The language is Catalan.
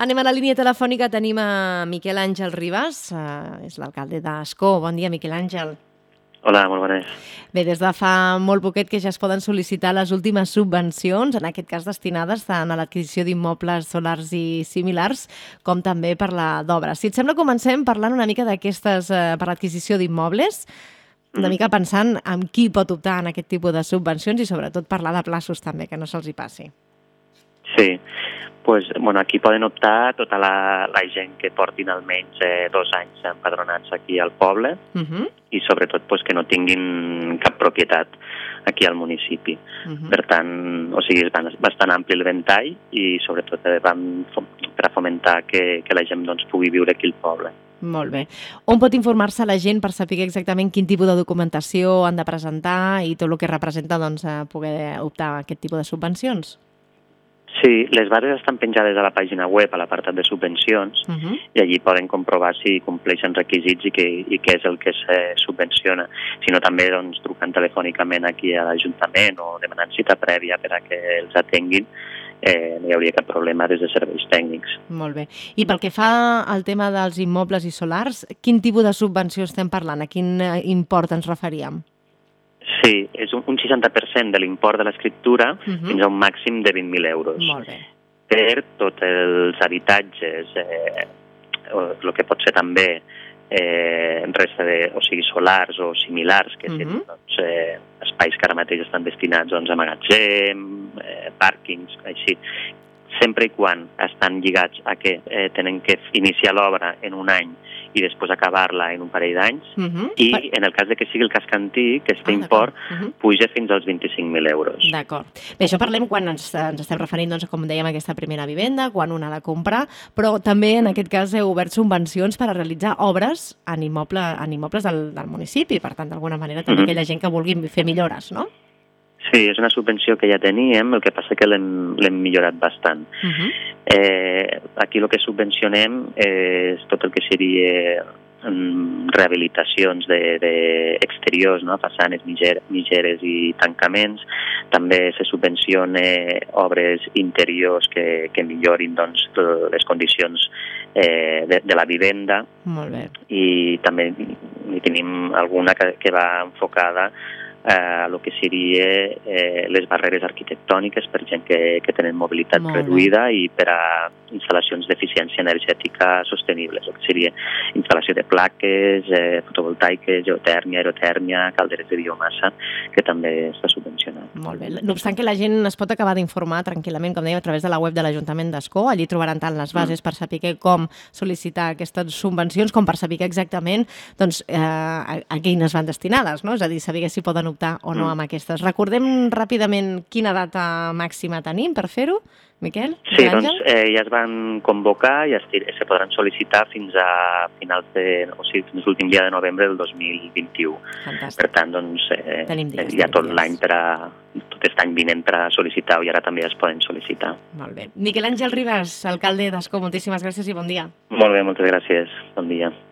Anem a la línia telefònica, tenim a Miquel Àngel Ribas, és l'alcalde d'Ascó. Bon dia, Miquel Àngel. Hola, molt bones. Bé, des de fa molt poquet que ja es poden sol·licitar les últimes subvencions, en aquest cas destinades tant a l'adquisició d'immobles solars i similars, com també per la d'obres. Si et sembla, comencem parlant una mica d'aquestes per l'adquisició d'immobles, una mica pensant en qui pot optar en aquest tipus de subvencions i sobretot parlar de plaços també, que no se'ls hi passi. Sí, pues, aquí poden optar tota la gent que portin almenys 2 anys empadronats aquí al poble i sobretot que no tinguin cap propietat aquí al municipi. Per tant, és bastant ampli el ventall i sobretot per a fomentar que la gent pugui viure aquí al poble. Molt bé. On pot informar-se la gent per saber exactament quin tipus de documentació han de presentar i tot el que representa poder optar a aquest tipus de subvencions? Sí, les bases estan penjades a la pàgina web, a l'apartat de subvencions, i allí poden comprovar si compleixen requisits i què és el que se subvenciona. Si no, també trucant telefònicament aquí a l'Ajuntament o demanant cita prèvia per a que els atenguin, no hi hauria cap problema des de serveis tècnics. Molt bé. I pel que fa al tema dels immobles i solars, quin tipus de subvenció estem parlant? A quin import ens referíem? Sí, és un 60% de l'import de l'escriptura fins a un màxim de 20.000 euros. Molt bé. Per tots els habitatges, el que pot ser també resta solars o similars, que tenen espais que ara mateix estan destinats a magatzem, pàrquings, així. Sempre i quan estan lligats a que tenen que iniciar l'obra en un any i després acabar-la en un parell d'anys, i en el cas que sigui el casc antic, aquest import puja fins als 25.000 euros. D'acord. Bé, això parlem quan ens estem referint, com dèiem, a aquesta primera vivenda, quan una ha de comprar, però també en aquest cas heu obert subvencions per a realitzar obres en immobles del municipi, per tant, d'alguna manera també aquella gent que vulgui fer millores, no? Sí, és una subvenció que ja teníem, el que passa que l'hem millorat bastant. Aquí el que subvencionem és tot el que seria rehabilitacions d'exteriors, façanes, mitgeres i tancaments. També se subvenciona obres interiors que millorin les condicions de la vivenda. Molt bé. I també tenim alguna que va enfocada a el que seria les barreres arquitectòniques per gent que tenen mobilitat reduïda i per a instal·lacions d'eficiència energètica sostenibles, el que seria instal·lació de plaques, fotovoltaiques, geotèrmia, aerotèrmia, calderes de biomassa, que també està subvencionat. Molt bé. No obstant que la gent es pot acabar d'informar tranquil·lament, com dèiem, a través de la web de l'Ajuntament d'Ascó. Allí trobaran tant les bases per saber com sol·licitar aquestes subvencions com per saber exactament a quines van destinades, no? És a dir, saber si poden optar o no amb aquestes. Recordem ràpidament quina data màxima tenim per fer-ho, Miquel? Sí, ja es van convocar i se podran sol·licitar fins a finals fins l'últim dia de novembre del 2021. Fantàstic. Per tant, hi ha tot l'any tot aquest any vinent per a sol·licitar i ara també es poden sol·licitar. Molt bé. Miquel Àngel Ribas, alcalde d'Ascó, moltíssimes gràcies i bon dia. Molt bé, moltes gràcies. Bon dia.